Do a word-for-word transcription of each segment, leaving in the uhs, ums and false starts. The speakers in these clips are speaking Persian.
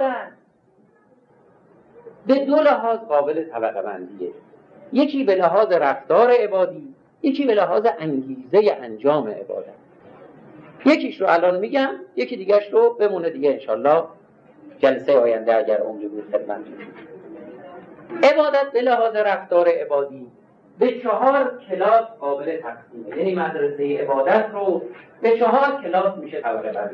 عبادت به دو لحاظ قابل طبقه بندیه، یکی به لحاظ رفتار عبادی، یکی به لحاظ انگیزه انجام عبادت. یکیش رو الان میگم، یکی دیگرش رو بمونه دیگه انشالله جلسه آینده اگر عمری بود خدمتتون. عبادت به لحاظ رفتار عبادی به چهار کلاس قابل تقسیمه، یعنی مدرسه عبادت رو به چهار کلاس میشه طبقه بندی.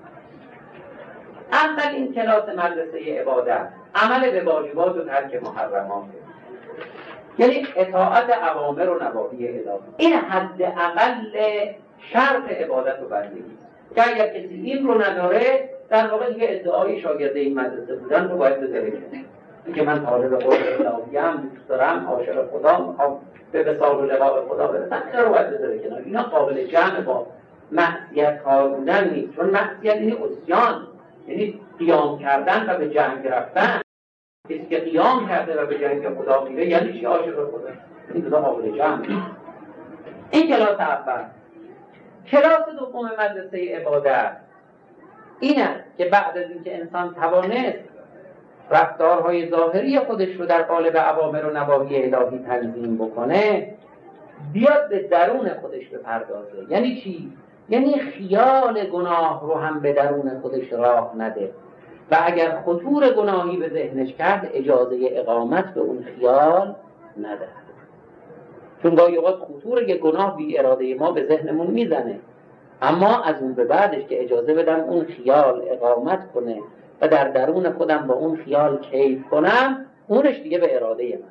اولین کلاس مدرسه عبادت عمل به واجبات و ترک محرمات، یعنی اطاعت اوامر و نواهی الهی. این حد اقل شرط عبادت و بندگی که اگر کسی این رو نداره در واقع دیگه ادعای شاگرده این مدرسه بودن رو باید بذاره کنه، که من طالب قرآن الهیم، دوست دارم، عاشق خدا، میخوام به وصال و لقاء خدا برسم، اینا رو باید بذاره کنار. اینا قابل جمع با معصیت کار بودن نیست، چون معصیت یعنی عصیان، یعنی قیام کردن و به جنگ رفتن. کسی که قیام کرده و به جنگ خدا میره یعنی چی؟ عاشق خدا. این دو قابل جمع. این کلاس اول. کلاس دوم مدرسه عبادت این است که بعد از اینکه انسان توانست رفتارهای ظاهری خودش رو در قالب اوامر و نواهی الهی تنظیم بکنه، بیاد به درون خودش بپردازه. یعنی چی؟ یعنی خیال گناه رو هم به درون خودش راه نده و اگر خطور گناهی به ذهنش کرد اجازه اقامت به اون خیال نده. چون گاهی اوقات خطور یک گناه بی اراده ما به ذهنمون میزنه، اما از اون به بعدش که اجازه بدم اون خیال اقامت کنه و در درون خودم با اون خیال کیف کنم، اونش دیگه به اراده من.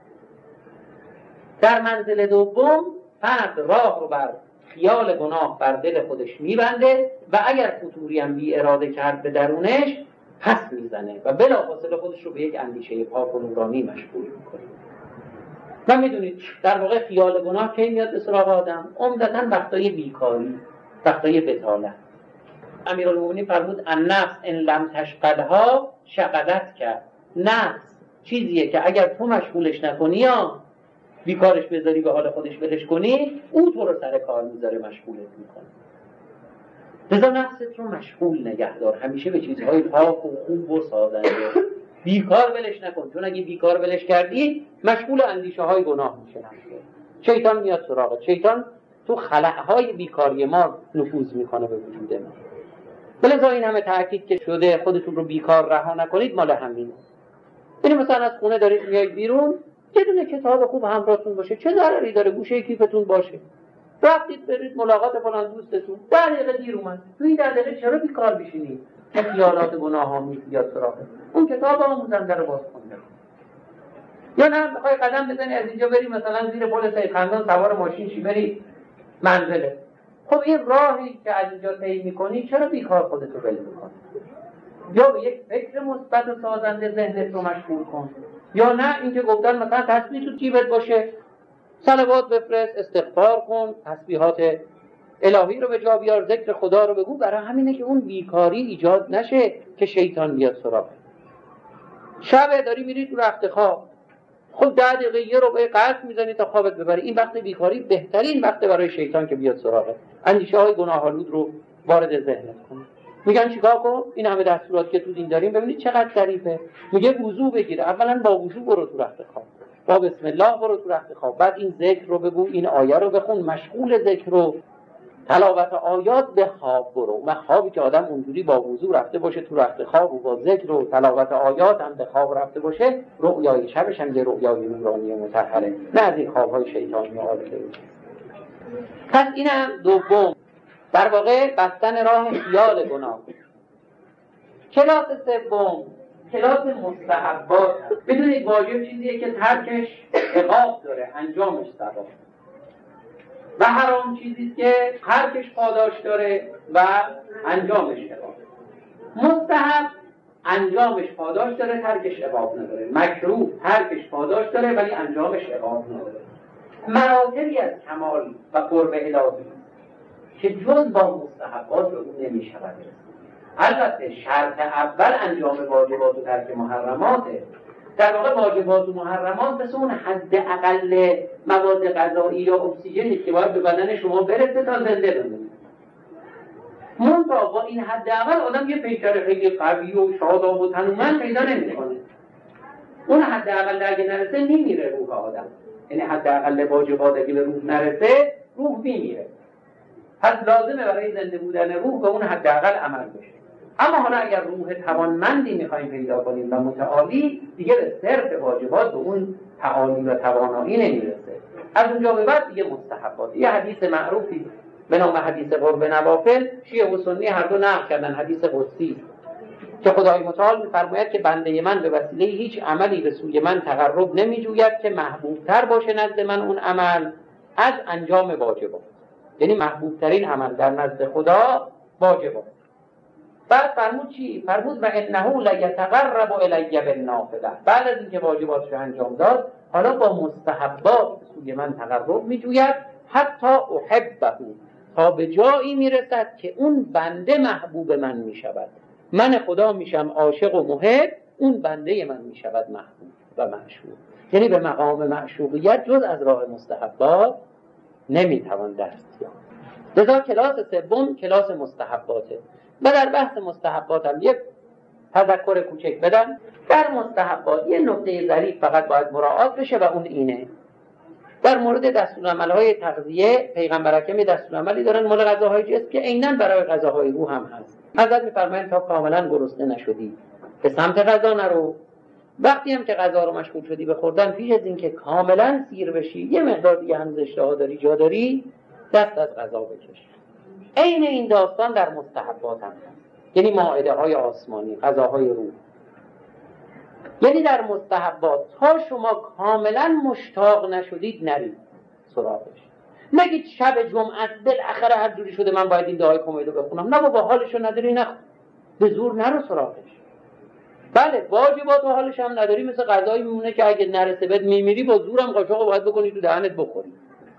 در منزل دوم فرد راه رو بر خیال گناه بر دل خودش میبنده و اگر خطوری هم بی اراده کرد به درونش پس میزنه و بلافاصله خودش رو به یک اندیشه پاک و نورانی مشغول میکنه. و میدونید در واقع خیال گناه کی میاد به سراغ آدم؟ عمدتاً وقتای بیکاری، وقتای بطالت. امیرالمومنین فرمود النفس ان لم تشغلها شغلت کرد. نفس چیزیه که اگر تو مشغولش نکنی یا بیکارش بذاری به حال خودش ولش کنی، او تو رو سر کار میذاره، مشغولت میکنه. لذا نفست رو مشغول نگه دار، همیشه به چیزهای پاک و خوب و سازنده. بیکار ولش نکن، چون اگه بیکار ولش کردی مشغول اندیشه های گناه میشه. شیطان میاد سراغت. شیطان تو خلأهای بیکاری ما نفوذ میکنه به وجود ما. بلذا این همه تأکید که شده خودتون رو بیکار رها نکنید مال همینه. یعنی مثلا از خونه دارید میایید بیرون، یه دونه کتاب خوب همراهتون باشه، چه ضرری داره؟ گوشه کیفتون باشه. رفتید برید ملاقات فلان دوستتون، ده دقیقه دیر اومد، تو این ده دقیقه چرا بیکار بشینید؟ که خیالات گناه ها میاد سراغت. اون کتاب آموزنده رو باز کنید. یا نه میخوای قدم بزنی از اینجا بری مثلا زیر پل سید خندان سوار ماشین شی بری منزله. خب این راهی که از اینجا طی میکنی چرا بیکار خودت رو ول میکنی؟ یا به یک فکر مثبت و سازنده ذهنت رو مشغول کن. یا نه اینکه گفتن مثلا تسبیح تو جیبت باشه، صلوات بفرست، استغفار کن، تسبیحات الهی رو به جا بیار، ذکر خدا رو بگو. برای همینه که اون بیکاری ایجاد نشه که شیطان بیاد سراغت. شب داری میری تو رخت خواب، خب ده دقیقه یه ربع قطع میزنی تا خوابت ببری. این وقت بیکاری بهترین وقت برای شیطان که بیاد سراغت، اندیشه های گناه‌آلود رو وارد ذهنت کنه. میگن چیکار کن؟ این همه دستورات که تو دین داریم ببینید چقدر ظریفه. میگه وضو بگیر، اولا با وضو برو تو رخت خواب، با بسم الله برو تو رخت خواب، بعد این ذکر رو بگو، این آیه رو بخون، مشغول ذکر رو تلاوت آیات به خواب برو. و خوابی که آدم اونجوری با وضو رفته باشه تو رخت خواب و با ذکر و تلاوت آیات هم به خواب رفته باشه، رؤیای شبش هم یه رؤیای نورانی و مطهره، نه از این خوابهای شیطانی عادته. پس اینم دوم، در واقع بستن راه خیال گناه. کلاس سوم کلاس مستحبات. بدونید واجب چیزیه که ترکش عقاب داره، انجامش ثواب. و حرام چیزیه که ترکش پاداش داره و انجامش عقاب. مستحب انجامش پاداش داره، ترکش عقاب نداره. مکروه ترکش پاداش داره ولی انجامش عقاب نداره. مراتبی از کمال و قرب الهی که جز با مستحبات به اون نمی شود. البته شرط اول انجام واجبات و ترک محرماته. در واقع واجبات و محرمات مثل اون حد اقل مواد غذایی یا اکسیژنی که باید به بدن شما برسه تا زنده بمونید. منتها با این حداقل آدم یه پیکر خیلی قوی و شاداب و تنومند پیدا نمی‌کنه. اون حداقل اگه نرسه میمیره روح آدم. یعنی حداقل واجبات اگه به روح نرسه روح میمیره. پس لازمه برای زنده بودن روح به اون حداقل عمل بشه. اما حالا اگر روح توانمندی میخوایم پیدا کنیم و متعالی، دیگه به صرف واجبات به اون تعالی و توانایی نمیرسه. از اونجا به بعد دیگه مستحبات. یه حدیث معروفی به نام حدیث قرب نوافل، شیعه و سنی هر دو نقل کردن، حدیث قدسی که خدای متعال می‌فرماید که بنده من به وسیله هیچ عملی به سوی من تقرب نمی‌جوید که محبوب‌تر باشه نزد من اون عمل از انجام واجبات. یعنی محبوب‌ترین عمل در نزد خدا واجبات. بعد فرمود چی؟ فرمود و انه لیتقرب الی بالنافله. بعد از اینکه واجباتش رو انجام داد، حالا با مستحبات به سوی من تقرب می‌جوید حتی احبه، تا به جایی میرسد که اون بنده محبوب من میشود. من خدا میشم عاشق و محب، اون بنده من میشود محبوب و معشوق. یعنی به مقام معشوقیت جز از راه مستحبات نمیتوان دست یافت. لذا کلاس سوم کلاس مستحباته. و در بحث مستحبات هم یک تذکر کوچک بدم. در مستحبات یه نکته ظریف فقط باید مراعات بشه و اون اینه: در مورد دستورالعمل‌های تغذیه پیغمبر اکرم دستورالعملی دارن مال غذاهای جسم که عیناً برای غذاهای روح هم هست. حضرت می‌فرمایند تا کاملاً گرسنه نشدی به سمت غذا نرو. وقتی هم که غذا رو مشغول شدی به خوردن، پیش از اینکه کاملاً سیر بشی یه مقدار دیگه هنوز اشتها داری جا داری، دست از غذا بکش. عین این داستان در مستحبات هم هست. یعنی مائده‌های آسمانی، غذاهای روح. یعنی در مستحبات تا شما کاملا مشتاق نشدید نرید سراغش. نگید شب جمعه بالاخره هر جوری شده من باید این دعای کمیل رو بخونم. نه بابا، حالشو نداری، نه به زور نرو سراغش. بله واجبات و حالش هم نداری، مثل غذایی میمونه که اگه نرسه بهت میمیری، با زورم قاشقو باید بکنی تو دهنت بخوری.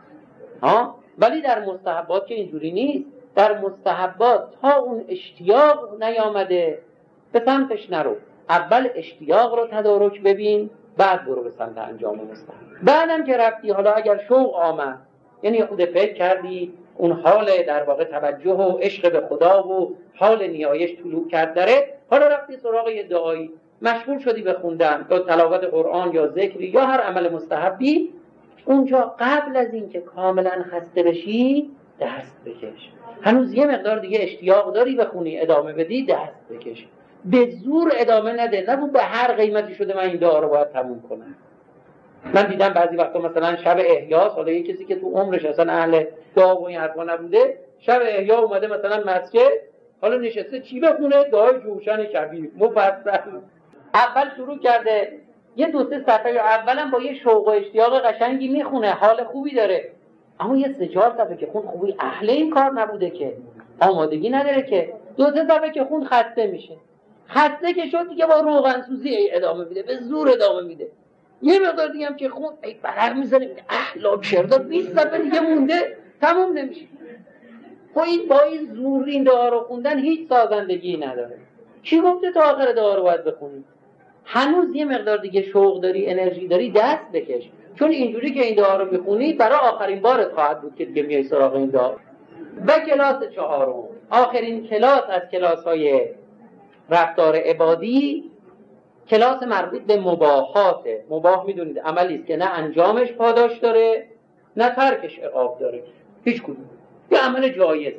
ها؟ ولی در مستحبات که اینجوری نیست. در مستحبات تا اون اشتیاق نیامده به سمتش نرو. اول اشتیاق رو تدارک ببین، بعد برو به سمت انجام مستحب. بعدم که رفتی، حالا اگر شوق آمد، یعنی خود فکر کردی اون حال در واقع توجه و عشق به خدا و حال نیایش طلوع کرد داره، حالا رفتی سراغ یه دعایی، مشغول شدی به خوندن یا تلاوت قرآن یا ذکری یا هر عمل مستحبی، اونجا قبل از اینکه کاملا خسته بشی دست بکش. هنوز یه مقدار دیگه اشتیاق داری بخونی، ادامه بدی، دست بکش. به زور ادامه نده. نگو به هر قیمتی شده من این دعا رو باید تموم کنم. من دیدم بعضی وقتا مثلا شب احیا، حالا یه کسی که تو عمرش اصلا اهل دعا و این حرفا نبوده، شب احیا اومده مثلا مسجد، حالا نشسته چی بخونه؟ دعای جوشن کبیر مفصل. اول شروع کرده یه دو سه صفحه، اولا با یه شوق و اشتیاق قشنگی میخونه، حال خوبی داره، اما یه سه چهار صفحه که خون خوبی اهل این کار نبوده، که آمادگی نداره، که دو سه صفحه که خون خسته میشه. خسته که شد دیگه با روغن سوزی ادامه میده، به زور ادامه میده. یه مقدار دیگه هم که خون ای برق میزنه، احلام شردار بیست صفحه دیگه مونده تموم نمیشه. خب این با این زور این دعا رو خوندن هیچ سازندگی نداره. کی گفته تا آخر دعا رو باید بخونی؟ هنوز یه مقدار دیگه شوق داری، انرژی داری، دست بکش. چون اینجوری که این دعا رو بخونی برای آخرین بارت خواهد بود که دیگه میای سراغ این دعا. و کلاس چهارم، آخرین کلاس از کلاس‌های رفتار عبادی، کلاس مربوط به مباحاته. مباح میدونید عملی است که نه انجامش پاداش داره نه ترکش عقاب داره، هیچ کدوم. یه عمل جایز.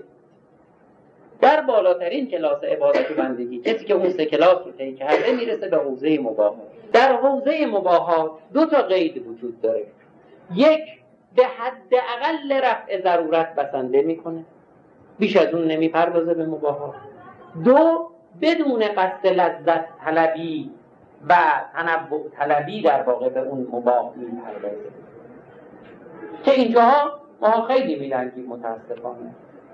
در بالاترین کلاس عبادت و بندگی، کسی که اون سه کلاس رو طی کرده میرسه به حوزه مباحات. در حوزه مباحات دو تا قید وجود داره. یک، به حداقل رفع ضرورت بسنده میکنه، بیش از اون نمیپردازه به مباحات. دو، بدون قصد لذت طلبی و تنوع طلبی در واقع به اون مباح میپردازه، که اینجاها ما خیلی میلنگیم متاسفانه.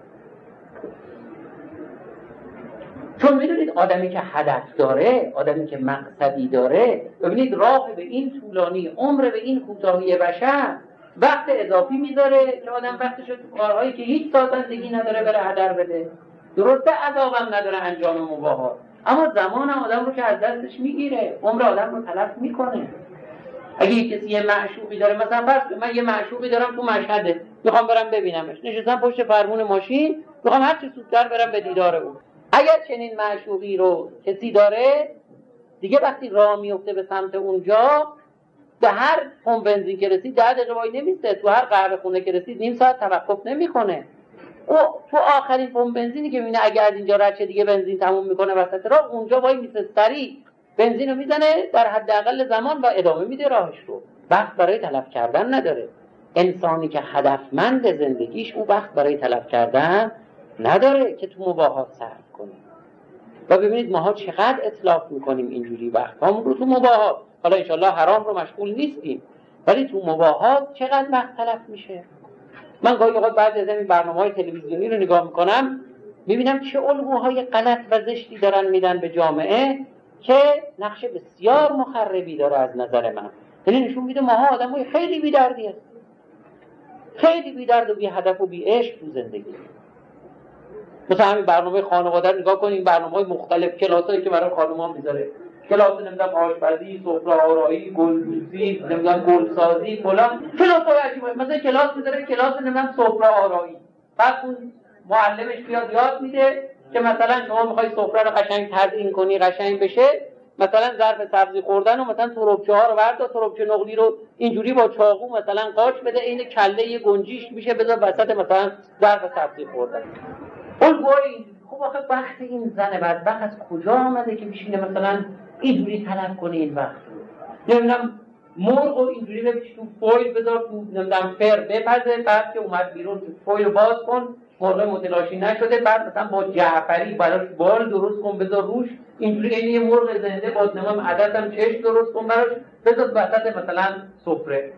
چون میدونید آدمی که هدف داره، آدمی که مقصدی داره، ببینید راه به این طولانی، عمر به این کوتاهی بشر، وقت اضافی میذاره که آدم وقتش رو تو کارهایی که هیچ سازندگی نداره بره هدر بده. درسته عذابم نداره انجام مباحات، اما زمان آدم رو که از دستش میگیره، عمر آدم رو تلف میکنه. اگه یک کسی یه معشوقی داره، مثلا فرض من یه معشوقی دارم تو مشهده، میخوام برم ببینمش، نشستم پشت فرمون ماشین، میخوام هر چه زودتر برم به دیدار او. اگر چنین معشوقی رو کسی داره، دیگه وقتی راه میفته به سمت اونجا، به هر پمپ بنزین که رسید ده دقیقه وای نمیسته، تو هر قهوه خونه که رسید نیم ساعت توقف نمیکنه. او تو آخرین پمپ بنزینی که میبینه اگه از اینجا رد شه دیگه بنزین تموم میکنه وسط راه، اونجا وای میسته سریع بنزین رو میزنه در حداقل زمان و ادامه میده راهش رو. وقت برای تلف کردن نداره. انسانی که هدفمند زندگیش، او وقت برای تلف کردن نداره که تو مباحات صرف کنه. و ببینید ماها چقدر اتلاف میکنیم اینجوری وقتامون رو تو مباحات. حالا انشالله حرام رو مشغول نیستیم، ولی تو مباحات چقدر وقت تلف میشه. من گاهی اوقات بعضی از این برنامه‌های تلویزیونی رو نگاه میکنم، میبینم چه الگوهای غلط و زشتی دارن میدن به جامعه که نقش بسیار مخربی داره از نظر من. یعنی نشون میده ماها آدمای خیلی بی‌دردی هستیم، خیلی بی‌درد و بی هدف و بی عشق تو زندگی. مثلا همین برنامه خانواده رو نگاه کنیم، برنامه‌های مختلف، کلاسایی که برای خانم‌ها میذاره، کلاس نمیدونم آشپزی، سفره آرایی، گلدوزی، نمیدونم گلسازی، فلان، کلاسای عجیبه. مثلا کلاس میذاره کلاس نمیدونم سفره آرایی، بعد اون معلمش بیاد یاد میده که مثلا شما میخوای سفره رو قشنگ تزیین کنی، قشنگ بشه، مثلا ظرف سبزی خوردن و مثلا تربچه ها رو بردار، تربچه نقلی رو اینجوری با چاقو مثلا قاچ بده، این کله یه گنجیش میشه بذار وسط مثلا ظرف سبزی خوردن. اون وای خب آخه وقت این زن بدبخت از کجا آمده که بشینه مثلا اینجوری طلب کنه این وقت رو؟ نمیدونم مرغ رو اینجوری بپیچ تو فویل بذار تو نمیدونم فر بپزه، بعد که اومد بیرون تو فویل رو باز کن، مرغ متلاشی نشده، بعد مثلا با جعفری براش بال درست کن بذار روش، اینجوری این یه مرغ زنده با نمیدونم عددم چشم درست کن براش بذار وسط مثلا سفره.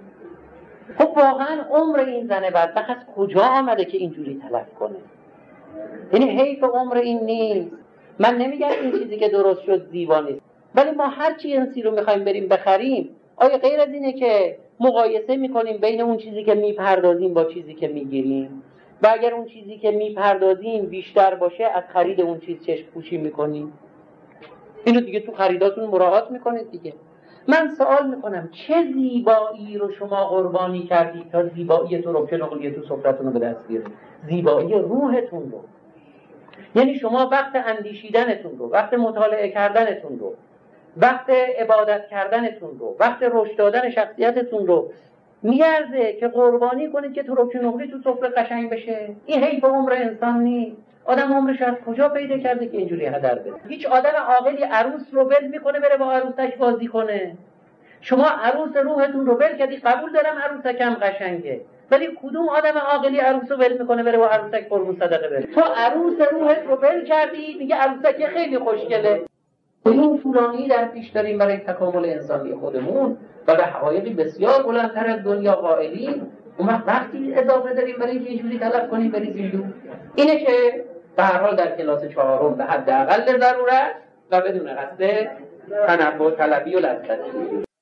خب واقعا عمر این زن بدبخت از کجا آمده که اینجوری تلف کنه؟ یعنی حیف عمر این نیست. من نمیگم این چیزی که درست شد زیبا نیست، ولی ما هر چی انسی رو میخوایم بریم بخریم، آیا غیر از اینه که مقایسه میکنیم بین اون چیزی که میپردازیم با چیزی که میگیریم؟ و اگر اون چیزی که میپردازیم بیشتر باشه از خرید اون چیز چشم پوشی میکنیم؟ اینو دیگه تو خریداتون مراعات میکنید دیگه. من سوال میکنم چه زیبایی رو شما قربانی کردید تا زیبایی تو رو که نقلیه تو سفرتون رو به دست بیارید؟ زیبایی روحتون رو. یعنی شما وقت اندیشیدنتون رو، وقت مطالعه کردنتون رو، وقت عبادت کردنتون رو، وقت رشد دادن شخصیتتون رو میارزه که قربانی کنید که تو رو که نقلی تو سفره قشنگ بشه؟ این حیف عمر انسان نیست؟ آدم عمرش از کجا پیدا کرده که اینجوری هدر بده؟ هیچ آدم عاقلی عروس رو ول میکنه بره با عروسک بازی کنه. شما عروس روحتون رو ول کردی، قبول دارم عروسکم قشنگه، ولی کدوم آدم عاقلی عروس رو ول میکنه بره با عروسک قربون صدقه بره؟ تو عروس روحت رو ول کردی، میگه عروسک خیلی خوشگله. این طولانی در پیش داریم برای تکامل انسانی خودمون و به حقایقی بسیار بلندتر از دنیا قائلیم. اون وقت وقتی اضافه داریم برای اینکه اینجوری طلب کنیم بریزیم دور. اینه که به هر حال در کلاس چهارم به حداقل ضرورت و بدون قصد تنبه طلبی و لذت